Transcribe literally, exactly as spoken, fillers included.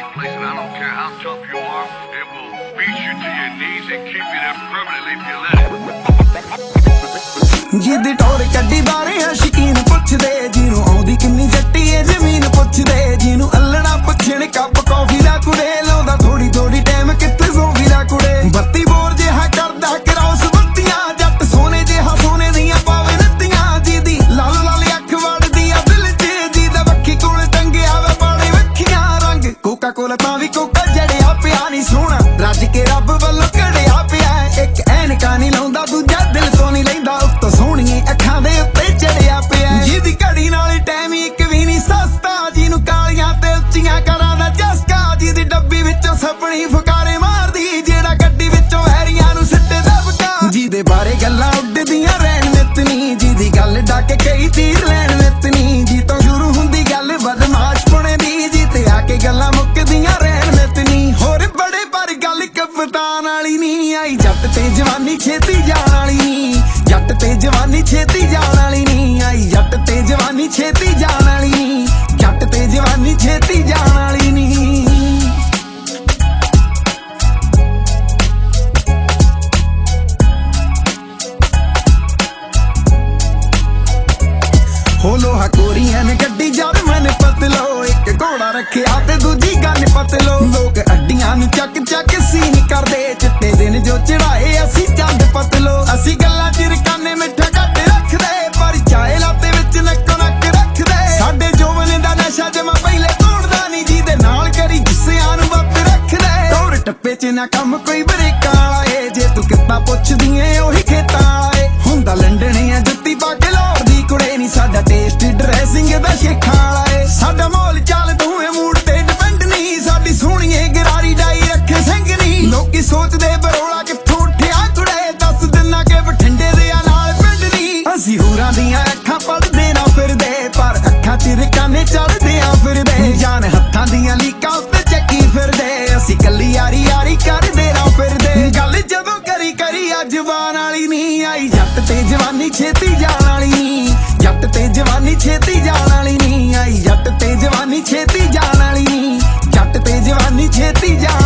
any place, and I don't care how tough you are, it will beat you to your knees and keep you there permanently if you let it. जिद टोर कड्डी बारे शकीन पुछदे जिनू आउंदी किन्नी जट्टी ए जमीन पुछदे जिनू अल्लना पुछण cup coffee दा कुड़े लाउंदा थोड़ी थोड़ी टाइम कित्थे सोफी दा कुड़े बत्ती बोर जिहा करदा क्रॉस बत्तियां जट सोने जिहा सोने दियां पावे नत्तियां जिदी लाल लाल अख वड़दी आ दिल च जिदा वक्खी कोल टंगिया वे पाणे वक्खियां रंग कोका कोला तां वी कोका जड़िया पिया नी सोहना रज के रब वल्लों कड़िया पिया एक ऐनका नी लाउंदा दूजा दिल तो नी लैंदा उत्तों सोहणिए अखां दे उत्ते चढ़िया पिया जिहदी घड़ी नाल टाइम इक वी नी सस्ता जिहनू कालियां ते उच्चियां करां दा चस्का जिहदी डब्बी विचों सपनी फुकारे मारदी जेड़ा गड्डी विचों हैरियां नू सिੱਟੇ दबका जिहदे बारे गल्लां उड्डदियां रहण नितनी जिहदी गल डाके कई तीर लैण नितनी जी तो शुरू हुंदी गल बदमाश पुणे दी जी ते आके गल्लां मुक्कदियां रहण नितनी होर बड़े पर गल कप्तान वाली नी आई जट ते जवानी छेती जाण वाली नी जट ते जवानी छेती जाण वाली नी आई जट ते जवानी छेती जाण वाली नी जट ते जवानी छेती जाण वाली नी हो लोहा कोरियां ने गड्डी जद मैंने पतलो एक घोड़ा रखिया ते दूजी गन पतलो लोग अड्डियां नू चक चक सीन करदे चिट्टे दिन जो चढ़ाए असी चंद पतलो असी गल्लां च रकाने मिठा घट रखदे पर चाहे लाते विच नक्को नक रखदे साडे जोवन दा नशा जमा पहले तोड़दा नी जिहदे नाल करी गुस्सियां नू वक्त रखदे टोर टप्पे च ना कम कोई बरेकां वाला ए जे तू कित्ता पुछदी ऐ ओही खेतां वाला ए हुंदा लंडन या जुत्ती पा के लाहौर दी कुड़े नी साडा टेस्ट ड्रेसिंग दा शेखां वाला ए साडा मोल चाल तू ए मूड ते डिपेंड नी साडी सोहणीए गरारी डाई रखे सिंह नी लोकी सोचदे बरोला कित्थों उठिया कुड़े दस दिना के बठिंडे दे नाल पिंड नी असी होरां दियां अखां पढ़दे ना फिरदे पर अखां च रकाने चढ़दे आ फिरदे जान हत्थां दियां लीकां उत्ते चक्की फिरदे असी कल्ली यारी यारी करदे ना फिरदे गल जदों करी करी आ जवान वाली नी आई जट ते जवानी छेती जाण वाली नी जट ते जवानी छेती जाण वाली नी आई जट ते जवानी छेती जाण वाली नी जट ते जवानी छेती जाण